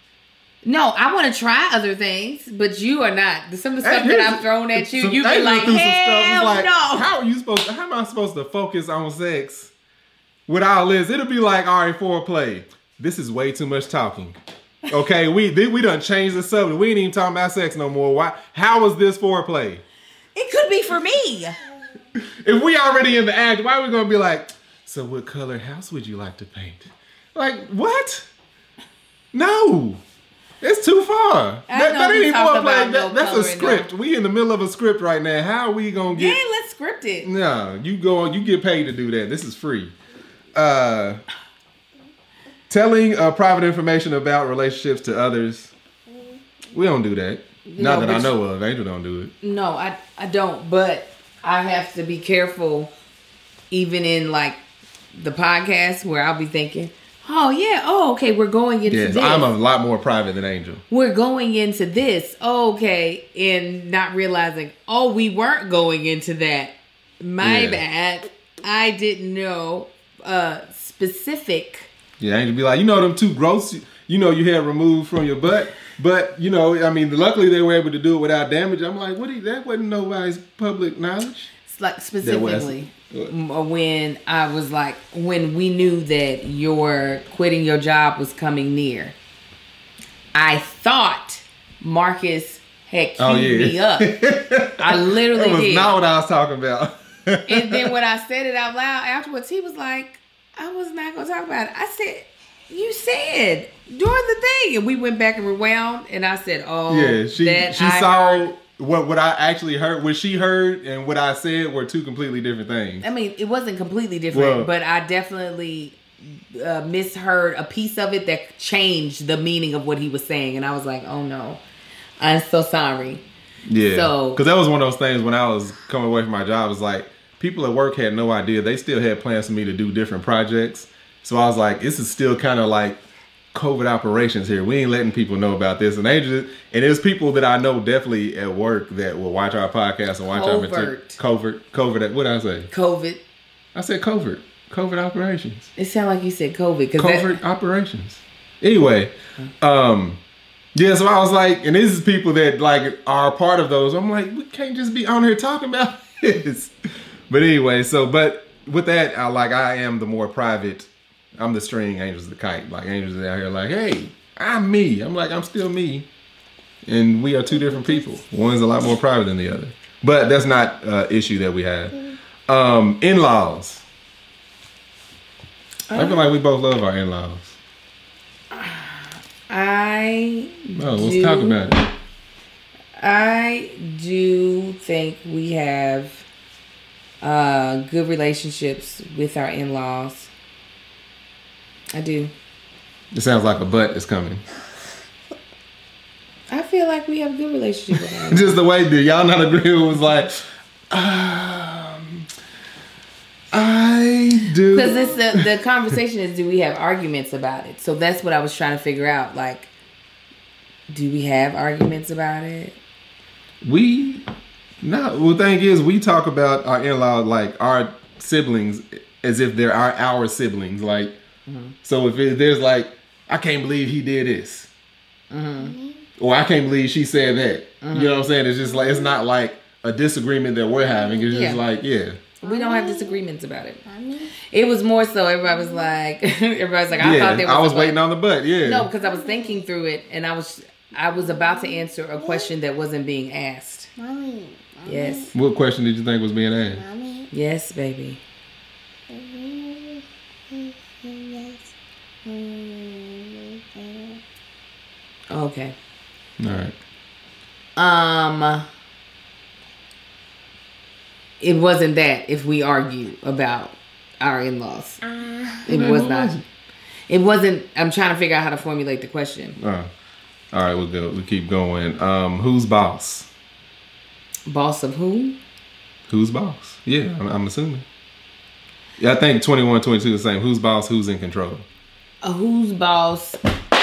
No, I want to try other things, but you are not. Some of the stuff that I've thrown at you, you be like, hell like, no. How am I supposed to focus on sex with all this? It'll be like, all right, foreplay. This is way too much talking. Okay, we done changed the subject. We ain't even talking about sex no more. Why? How is this foreplay? It could be for me. If we already in the act, why are we gonna be like, so what color house would you like to paint? Like, what? No. It's too far. That ain't even foreplay. That's a script. We in the middle of a script right now. How are we gonna get? Yeah, let's script it. No, you get paid to do that. This is free. Telling private information about relationships to others. We don't do that. Not that I know of. Angel don't do it. No, I don't. But I have to be careful, even in like the podcast, where I'll be thinking, oh yeah, okay, we're going into this. I'm a lot more private than Angel. We're going into this, okay, and not realizing, we weren't going into that. My bad. I didn't know specific. Yeah, Angel be like, you know them two growths, you had removed from your butt. But, luckily they were able to do it without damage. I'm like, that wasn't nobody's public knowledge. It's like specifically when I was like, when we knew that your quitting your job was coming near, I thought Marcus had queued me up. I literally That was did. not what I was talking about. And then when I said it out loud afterwards, he was like, I was not going to talk about it. I said, you said during the thing. And we went back and rewound. And I said, oh, yeah, she saw heard. what I actually heard. What she heard and what I said were two completely different things. I mean, it wasn't completely different, but I definitely misheard a piece of it that changed the meaning of what he was saying. And I was like, oh no, I'm so sorry. Yeah. So, because that was one of those things when I was coming away from my job. It was like people at work had no idea. They still had plans for me to do different projects. So I was like, this is still kind of like COVID operations here. We ain't letting people know about this. And there's people that I know definitely at work that will watch our podcast and watch our covert. What did I say? COVID. I said covert. Covert operations. It sounded like you said COVID. Covert operations. Anyway, yeah, so I was like, and this is people that like are a part of those. I'm like, we can't just be on here talking about this. But anyway, but with that, I am the more private. I'm the string, Angel's the kite. Like Angel's out here like, hey, I'm me. I'm like, I'm still me. And we are two different people. One's a lot more private than the other. But that's not an issue that we have. In-laws. I feel like we both love our in-laws. Let's talk about it. I do think we have good relationships with our in-laws. I do. It sounds like a butt is coming. I feel like we have a good relationship with them. Just the way that y'all not agree was like, I do. Because it's the conversation is, do we have arguments about it? So that's what I was trying to figure out. Like, do we have arguments about it? Well, the thing is, we talk about our in-law, like our siblings, as if they're our siblings. Like, so if there's like, I can't believe he did this. Or I can't believe she said that. You know what I'm saying? It's just like, it's not like a disagreement that we're having. It's just like, yeah. We don't have disagreements about it. It was more so everybody was like, I thought there was. I was waiting on the butt. Yeah. No, because I was thinking through it, and I was about to answer a question that wasn't being asked. Mommy. Yes. What question did you think was being asked? Mommy. Yes, baby. Okay. All right. It wasn't that if we argue about our in-laws. It was not. It wasn't. I'm trying to figure out how to formulate the question. All right, we'll go. We'll keep going. Who's boss? Boss of who? Who's boss? Yeah, I'm assuming. Yeah, I think 21, 22 is the same. Who's boss? Who's in control? Who's boss?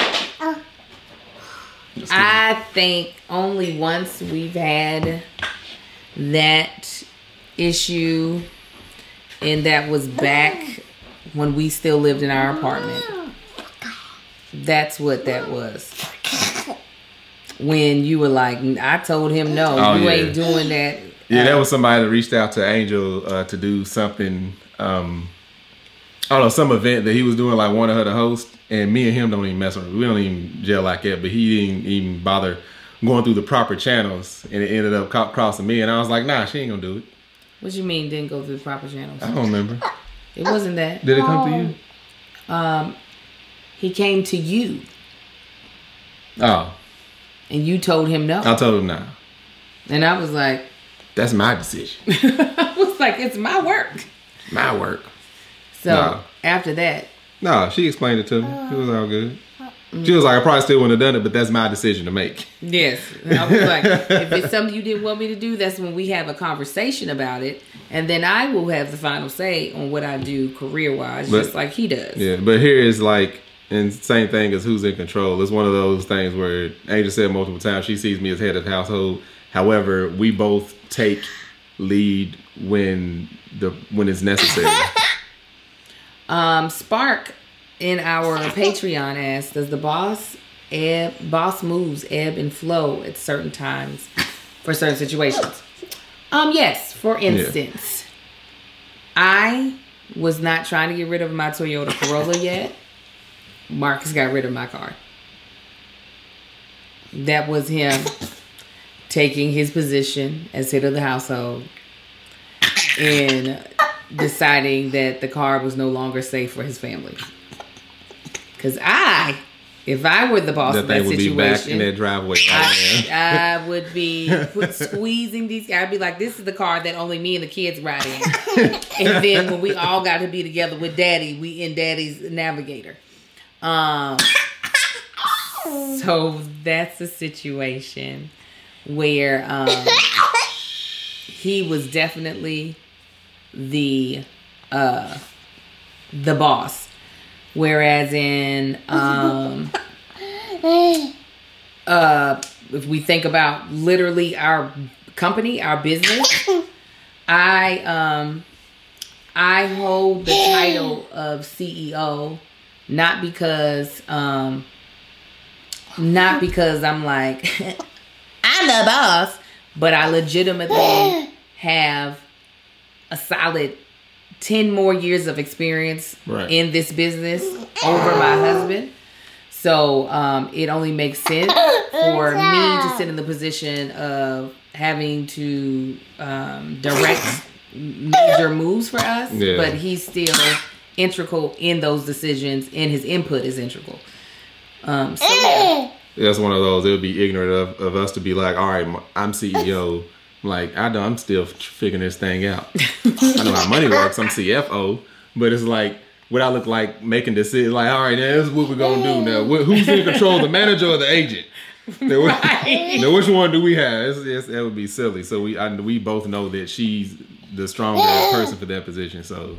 I think only once we've had that issue, and that was back when we still lived in our apartment. That's what that was. When you were like, I told him no, you ain't doing that. Yeah, that was somebody that reached out to Angel to do something. I don't know, some event that he was doing, like wanted her to host. And me and him don't even mess with her. We don't even gel like that. But he didn't even bother going through the proper channels. And it ended up crossing me. And I was like, nah, she ain't going to do it. What you mean didn't go through the proper channels? I don't remember. It wasn't that. Did it come to you? He came to you. Oh. And you told him no. I told him no. And I was like. That's my decision. I was like, it's my work. My work. So after that. No, she explained it to me. It was all good. She was like, I probably still wouldn't have done it, but that's my decision to make. Yes. I was like, if it's something you didn't want me to do, that's when we have a conversation about it. And then I will have the final say on what I do career-wise, just like he does. Yeah, but here is like, and same thing as who's in control. It's one of those things where Angel said multiple times, she sees me as head of the household. However, we both take lead when it's necessary. Spark in our Patreon asked, does the boss moves ebb and flow at certain times for certain situations? Yes. For instance, I was not trying to get rid of my Toyota Corolla yet. Marcus got rid of my car. That was him taking his position as head of the household and deciding that the car was no longer safe for his family. Because if I were the boss of that situation, be back in that driveway. I would be squeezing these guys. I'd be like, this is the car that only me and the kids ride in. And then when we all got to be together with Daddy, we in Daddy's Navigator. So that's a situation where he was definitely the boss. Whereas in if we think about literally our company, our business, I hold the title of CEO not because I'm like I'm the boss, but I legitimately have a solid 10 more years of experience in this business over my husband. So it only makes sense for me to sit in the position of having to direct major moves for us. Yeah. But he's still integral in those decisions, and his input is integral. That's one of those. It would be ignorant of us to be like, all right, I'm CEO. Like, I'm still figuring this thing out. I know how money works. I'm CFO. But it's like, what I look like making decisions. Like, all right, now, this is what we're going to do now. Who's in control, the manager or the agent? Now, which one do we have? That would be silly. So we both know that she's the stronger person for that position. So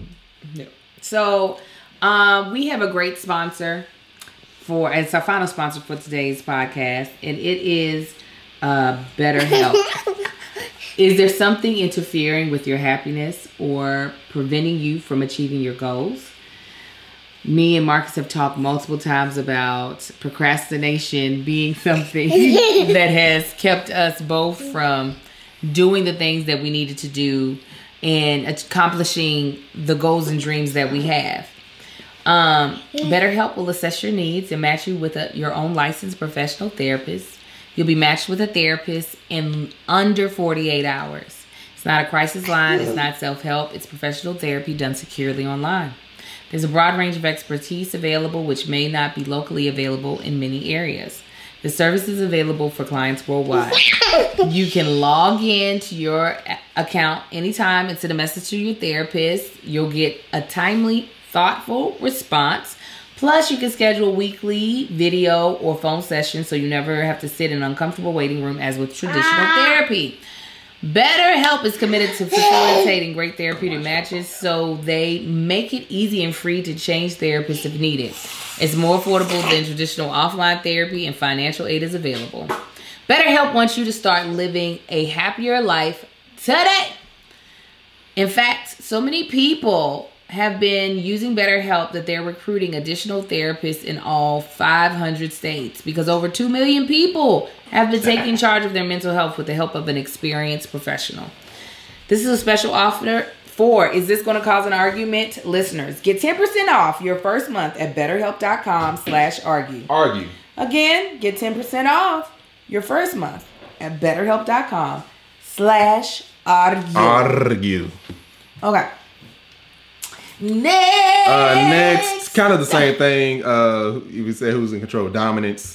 we have a great sponsor it's our final sponsor for today's podcast, and it is BetterHelp. Is there something interfering with your happiness or preventing you from achieving your goals? Me and Marcus have talked multiple times about procrastination being something that has kept us both from doing the things that we needed to do and accomplishing the goals and dreams that we have. BetterHelp will assess your needs and match you with your own licensed professional therapist. You'll be matched with a therapist in under 48 hours. It's not a crisis line. It's not self-help. It's professional therapy done securely online. There's a broad range of expertise available, which may not be locally available in many areas. The service is available for clients worldwide. You can log in to your account anytime and send a message to your therapist. You'll get a timely, thoughtful response. Plus, you can schedule weekly video or phone sessions so you never have to sit in an uncomfortable waiting room as with traditional therapy. BetterHelp is committed to facilitating great therapeutic matches, so they make it easy and free to change therapists if needed. It's more affordable than traditional offline therapy, and financial aid is available. BetterHelp wants you to start living a happier life today. In fact, so many people have been using BetterHelp that they're recruiting additional therapists in all 500 states because over 2 million people have been taking charge of their mental health with the help of an experienced professional. This is a special offer for Is This Going to Cause an Argument? Listeners, get 10% off your first month at BetterHelp.com/argue. Argue. Again, get 10% off your first month at BetterHelp.com/argue. Argue. Okay. Next, kind of the same thing. You would say who's in control? Dominance.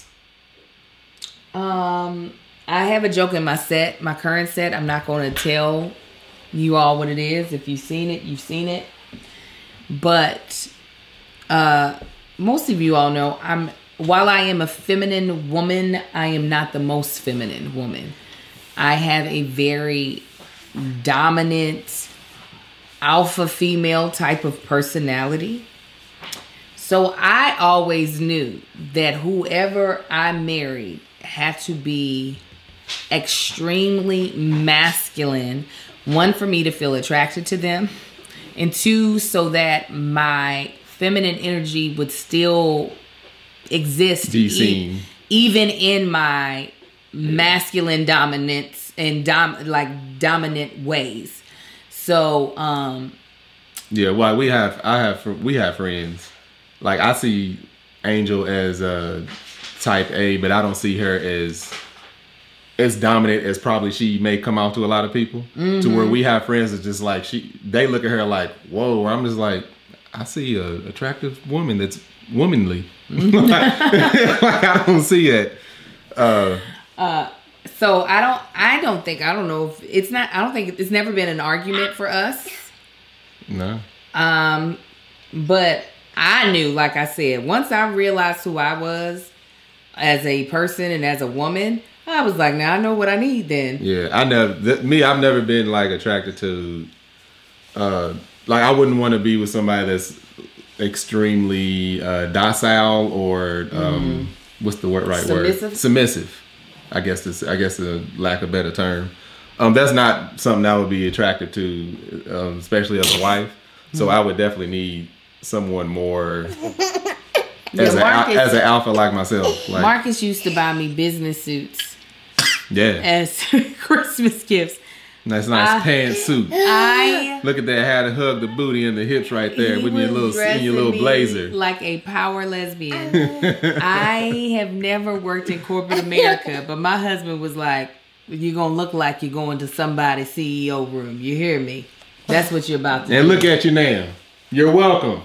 I have a joke in my current set. I'm not going to tell you all what it is. If you've seen it, you've seen it. But most of you all know while I am a feminine woman, I am not the most feminine woman. I have a very dominant alpha female type of personality. So I always knew that whoever I married had to be extremely masculine. One, for me to feel attracted to them. And two, so that my feminine energy would still exist. Be seen. Even in my masculine dominance and dominant ways. So, yeah, well, we have friends. Like, I see Angel as a type A, but I don't see her as as dominant as probably she may come out to a lot of people. Mm-hmm. To where we have friends that just like they look at her like, whoa. I'm just like, I see a attractive woman that's womanly. Like, I don't see it. So I don't know if it's not. I don't think it's never been an argument for us. No. But I knew, like I said, once I realized who I was as a person and as a woman, I was like, now I know what I need then. Yeah, I've never been like attracted to, like I wouldn't want to be with somebody that's extremely docile or what's the word? Submissive. I guess a lack of better term. That's not something I would be attracted to, especially as a wife. So I would definitely need someone more as an alpha like myself. Like, Marcus used to buy me business suits. Yeah. As Christmas gifts. Nice pantsuit. Look at that, how to hug the booty and the hips right there with your little blazer. Like a power lesbian. I have never worked in corporate America, but my husband was like, you're going to look like you're going to somebody's CEO room. You hear me? That's what you're about to do. And look at you now. You're welcome.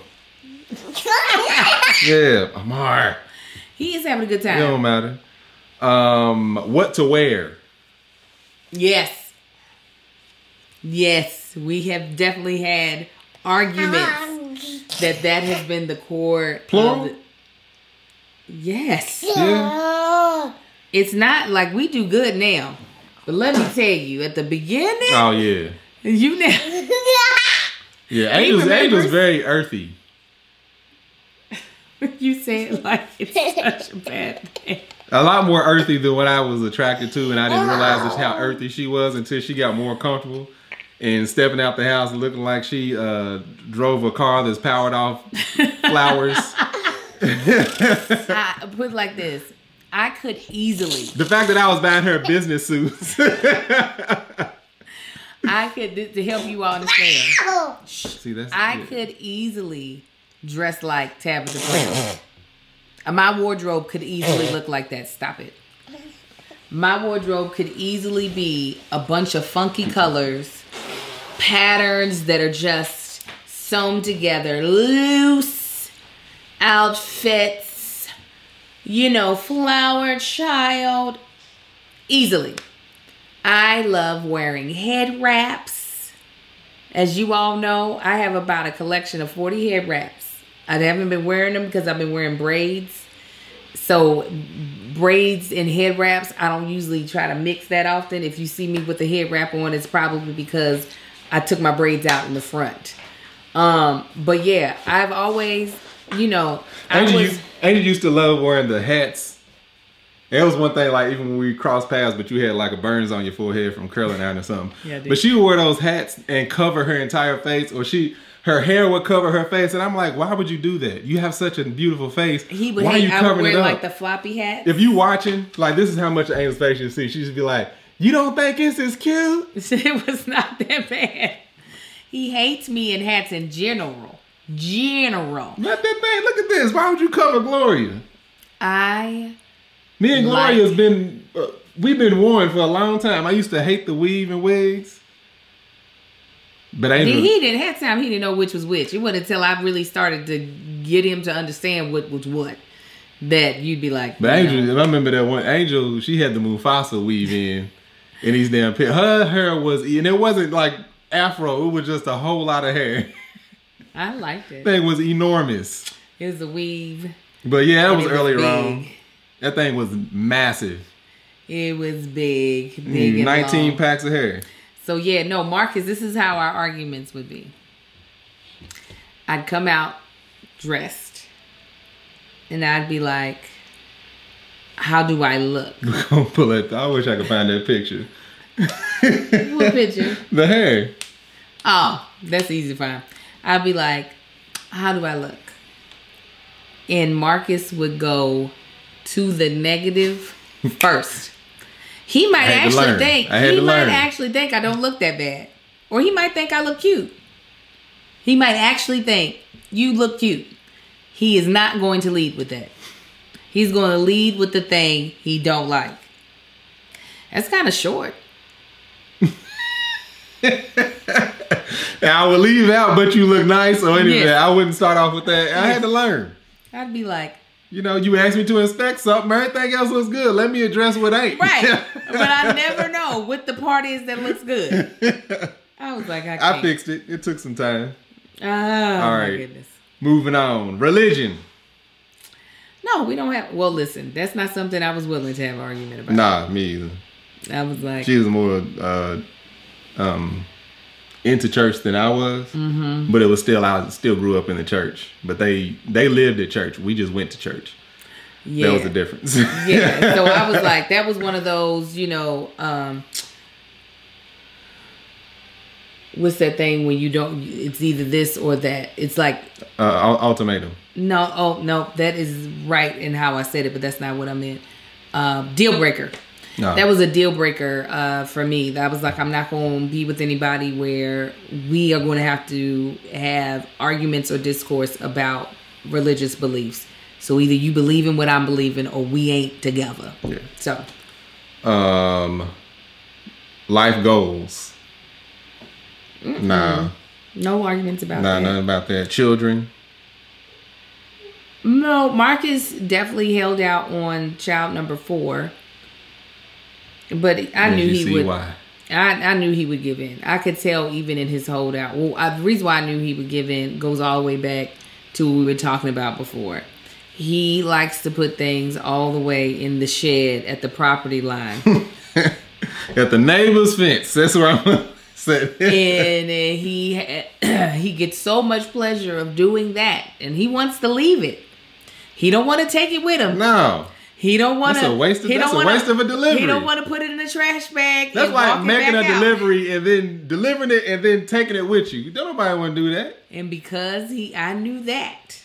Yeah, Amar. He is having a good time. It don't matter. What to wear? Yes, we have definitely had arguments that has been the core. Plural? Yes. Yeah. It's not like we do good now, but let me tell you, at the beginning. Oh yeah. You know. Yeah, Angel's very earthy. You say it like it's such a bad thing. A lot more earthy than what I was attracted to, and I didn't realize just how earthy she was until she got more comfortable and stepping out the house looking like she drove a car that's powered off flowers. I put it like this. I could easily. The fact that I was buying her business suits. I could, to help you all understand. See, I could easily dress like Tabitha Brown. My wardrobe could easily look like that. Stop it. My wardrobe could easily be a bunch of funky colors, patterns that are just sewn together, loose outfits, flower child, easily. I love wearing head wraps. As you all know, I have about a collection of 40 head wraps. I haven't been wearing them because I've been wearing braids. So braids and head wraps, I don't usually try to mix that often. If you see me with the head wrap on, it's probably because I took my braids out in the front. But yeah, I've always, Angel used to love wearing the hats. It was one thing, like, even when we crossed paths, but you had, like, a burns on your forehead from curling out or something. Yeah, but she would wear those hats and cover her entire face, or her hair would cover her face, and I'm like, why would you do that? You have such a beautiful face. Why are you covering it up? Like, the floppy hat. If you watching, like, this is how much Angel's face you see. She should be like, you don't think this is cute? It was not that bad. He hates me in hats in general. Not that bad. Look at this. Why would you cover Gloria? Me and Gloria's we've been worn for a long time. I used to hate the weave and wigs. But he didn't know which was which. It wasn't until I really started to get him to understand what was what that you'd be like. But Angel, I remember that one Angel, she had the Mufasa weave in these damn pits. Her hair was, and it wasn't like afro, it was just a whole lot of hair. I liked it. That thing was enormous. It was a weave. But yeah, that was earlier on. That thing was massive. It was big and 19 long. packs of hair. So yeah, no, Marcus, this is how our arguments would be. I'd come out dressed. And I'd be like, how do I look? Pull it. I wish I could find that picture. What picture? The hair. Oh, that's easy to find. I'd be like, how do I look? And Marcus would go to the negative first. He might actually think I don't look that bad. Or he might think I look cute. He might actually think you look cute. He is not going to lead with that. He's going to lead with the thing he don't like. That's kind of short. I would leave out, but you look nice. Or anything. Yes. I wouldn't start off with that. I had to learn. I'd be like, You asked me to inspect something. Everything else looks good. Let me address what ain't. right. But I never know what the part is that looks good. I was like, I fixed it. It took some time. Oh, All right. my goodness. Moving on. Religion. No, we don't have. Well, listen, that's not something I was willing to have an argument about. Nah, me either. I was like, She was more into church than I was, but it was still I still grew up in the church. But they lived at church. We just went to church. yeah. That was the difference. Yeah. So I was like, that was one of those, what's that thing when you don't? It's either this or that. It's like ultimatum. no. Oh no, that is right in how I said it, but that's not what I meant. Deal breaker. No. That was a deal breaker for me. That was like, I'm not going to be with anybody where we are going to have arguments or discourse about religious beliefs. So either you believe in what I'm believing or we ain't together. Yeah. So. Life goals. Nah. No arguments about Nah, that. nothing about that. Children. No, Marcus definitely held out on child number 4. But I knew he would. Why? I knew he would give in. I could tell even in his holdout. Well, the reason why I knew he would give in goes all the way back to what we were talking about before. He likes to put things all the way in the shed at the property line. At the neighbor's fence. That's where I'm saying. And he gets so much pleasure of doing that. And he wants to leave it. He don't want to take it with him. No. He don't want to. That's a waste of a delivery. He don't want to put it in the trash bag. That's and like walk it making a back out. delivery and then delivering it and then taking it with you. Don't nobody want to do that. And because I knew that,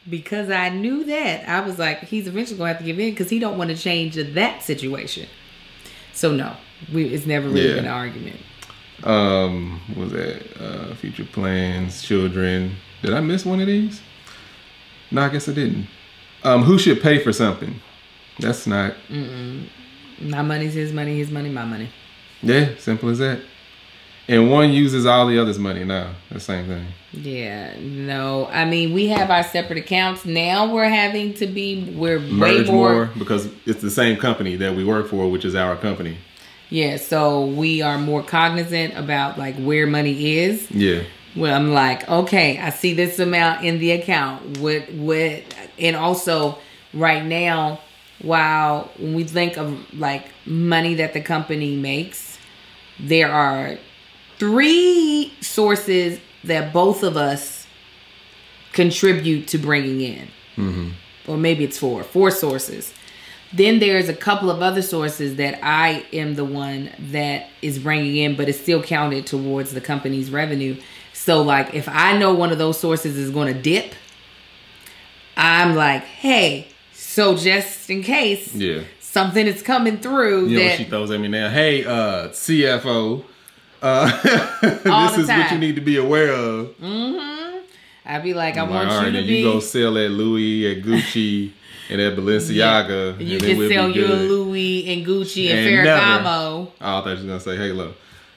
I was like, he's eventually going to have to give in because he don't want to change that situation. So no, it's never really been an argument. What was that? Future plans, children. Did I miss one of these? No, I guess I didn't. Who should pay for something? That's not. My money's his money, my money. Yeah, simple as that. And one uses all the other's money now. The same thing. Yeah, no. I mean, we have our separate accounts. Now we're Merge way more because it's the same company that we work for, which is our company. Yeah, so we are more cognizant about like where money is. Yeah. Well, I'm like, okay, I see this amount in the account. What, and also right now, while when we think of like money that the company makes, there are 3 sources that both of us contribute to bringing in. Mm-hmm. Or maybe it's 4 sources. Then there's a couple of other sources that I am the one that is bringing in, but it's still counted towards the company's revenue. So like if I know one of those sources is going to dip, I'm like, hey, so just in case something is coming through. You know what she throws at me now? Hey, CFO, this is what you need to be aware of. Mm-hmm. I'd be like, I want all right, you to now be. You go sell at Louis, at Gucci, and at Balenciaga. You can sell you a Louis and Gucci and Ferragamo. Oh, I thought you were going to say Halo.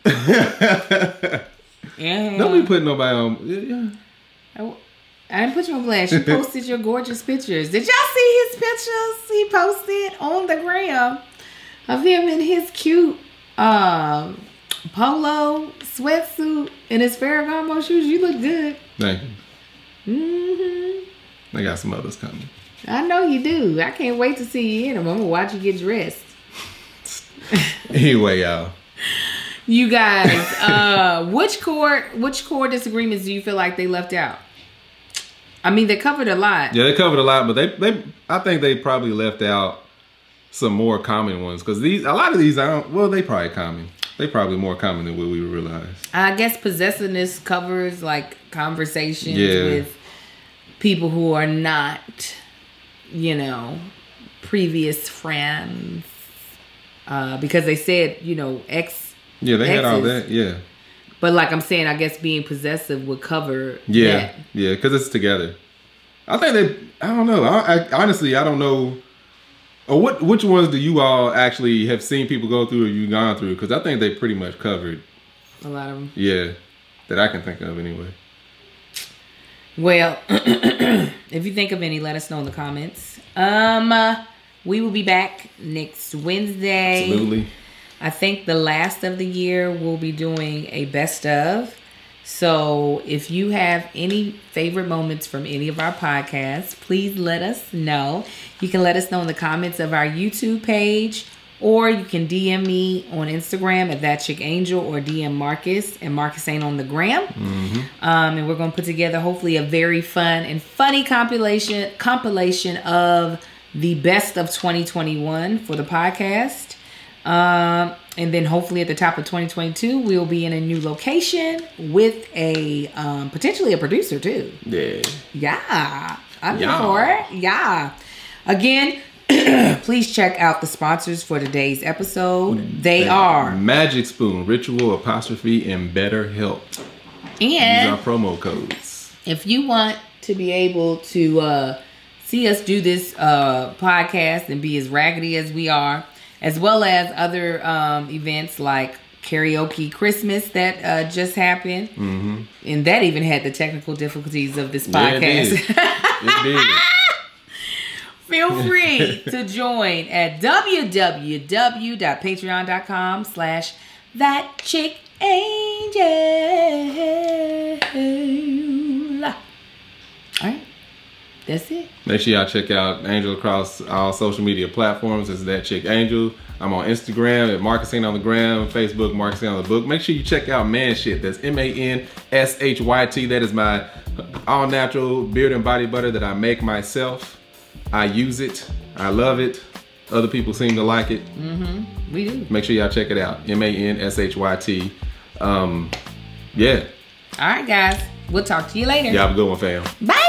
Yeah. Don't be putting nobody on. Yeah. I didn't put you on blast. You posted your gorgeous pictures. Did y'all see his pictures he posted on the gram of him in his cute polo sweatsuit and his Ferragamo shoes? You look good. Thank you. Mm-hmm. I got some others coming. I know you do. I can't wait to see you in them. I'm gonna watch you get dressed. Anyway, y'all. You guys, which core disagreements do you feel like they left out? I mean, they covered a lot. Yeah, they covered a lot, but I think they probably left out some more common ones because a lot of these they probably common. They probably more common than what we realize. I guess possessiveness covers like conversations with people who are not, previous friends, because they said, ex. Yeah, they had all that. Yeah. But like I'm saying, I guess being possessive would cover that. Yeah, because it's together. I think I don't know. I honestly, I don't know Or which ones do you all actually have seen people go through or you gone through? Because I think they pretty much covered a lot of them. Yeah, that I can think of anyway. Well, if you think of any, let us know in the comments. We will be back next Wednesday. Absolutely. I think the last of the year we'll be doing a best of. So if you have any favorite moments from any of our podcasts, please let us know. You can let us know in the comments of our YouTube page, or you can DM me on Instagram at That Chick Angel, or DM Marcus, and Marcus ain't on the gram. Mm-hmm. And we're going to put together hopefully a very fun and funny compilation of the best of 2021 for the podcast. And then hopefully at the top of 2022, we'll be in a new location with a potentially a producer too. Yeah. I'm here for it. Yeah. Again, please check out the sponsors for today's episode. They are Magic Spoon, Ritual Apostrophe, and BetterHelp. And use our promo codes. If you want to be able to see us do this podcast and be as raggedy as we are, as well as other events like Karaoke Christmas that just happened. Mm-hmm. And that even had the technical difficulties of this podcast. Yeah, it did. Feel free to join at www.patreon.com/thatchickangel. All right. That's it. Make sure y'all check out Angel across all social media platforms. It's That Chick Angel. I'm on Instagram at Marcus Ain't on the Gram, Facebook Marcus Ain't on the Book. Make sure you check out Manshit. That's MANSHYT. That is my all natural beard and body butter that I make myself. I use it. I love it. Other people seem to like it. Mm-hmm. We do. Make sure y'all check it out. MANSHYT. Yeah. All right, guys. We'll talk to you later. Y'all have a good one, fam. Bye.